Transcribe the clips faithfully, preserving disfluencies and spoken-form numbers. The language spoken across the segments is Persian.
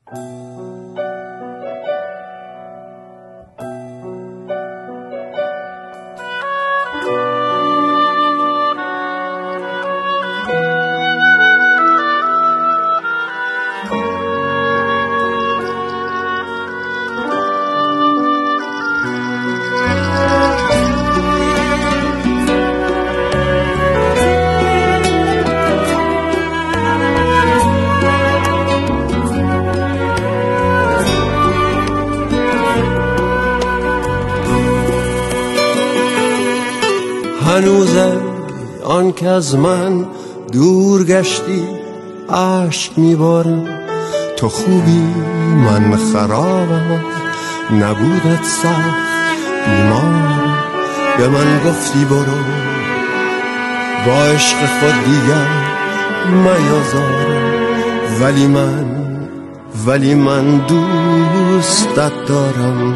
هنوزه آن که از من دور گشتی عشق میبارم، تو خوبی من خرابم، نبودت سخت بیمارم. به من گفتی برو با عشق خود دیگر میازارم، ولی من ولی من دوستت دارم.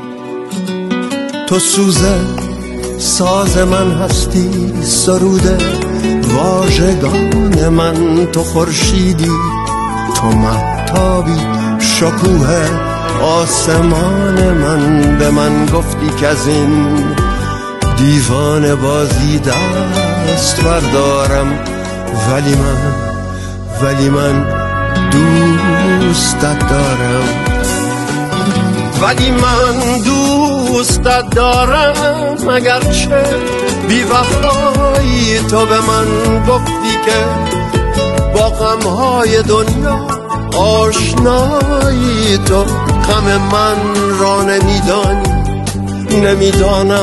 تو سوزه ساز من هستی، سروده واژگان من، تو خورشیدی، تو مهتابی، شکوه آسمان من. به من گفتی که از این دیوانه بازی دست بردارم، ولی من ولی من دوستت دارم، ولی من دوستت دارم. اگرچه بی وفایی تو به من گفتی که با غمهای دنیا آشنایی، تو غم من را نمیدانی، نمیدانم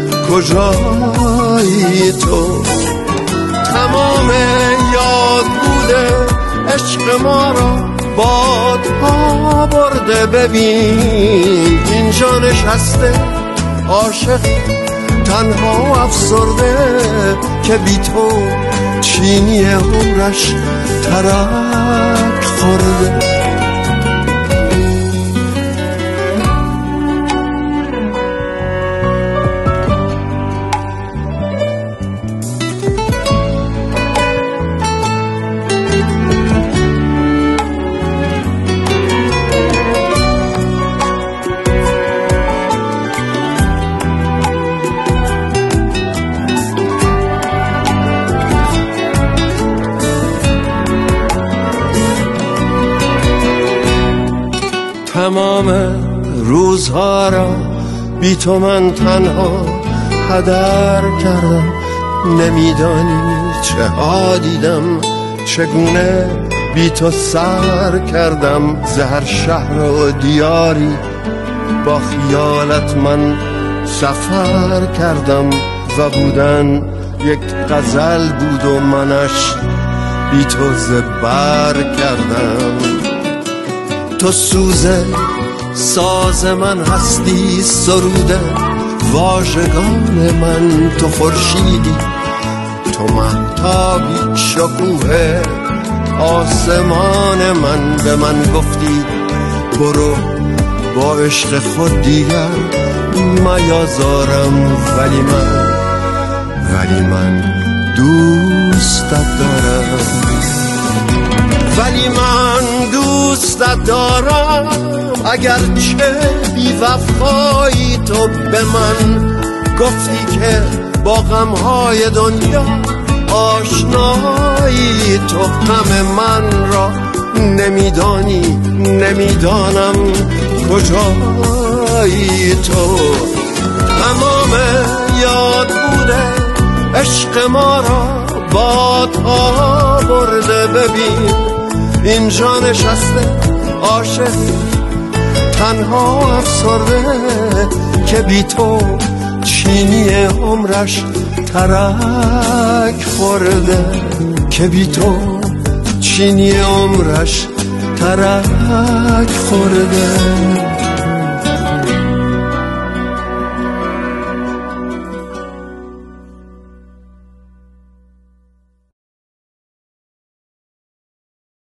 کجایی تو. تمام یاد بوده عشق ما را بادها برده، ببین اینجا نشسته عاشق تنها افسرده، که بی تو چینی عمرش ترک خورده. تمام روزها را بی تو من تنها هدر کردم، نمیدانی چه ها دیدم، چگونه بی تو سر کردم. زهر شهر و دیاری با خیالت من سفر کردم، و بودن یک غزل بود و منش بی تو زبر کردم. تو سوزه ساز من هستی، سروده واژگان من، تو خورشیدی، تو مهتابی، شکوه آسمان من. به من گفتی برو با عشق خود دیگر میازارم، ولی من ولی من دوستت دارم، ولی من دوستت دارم. اگرچه بی وفایی تو به من گفتی که با غمهای دنیا آشنایی، تو غم من را نمیدانی، نمیدانم کجایی تو. تمام یاد بوده عشق ما را بادها برده، ببین اینجا نشسته عاشق تنها افسرده، که بی تو چینی عمرش ترک خورده، که بی تو چینی عمرش ترک خورده.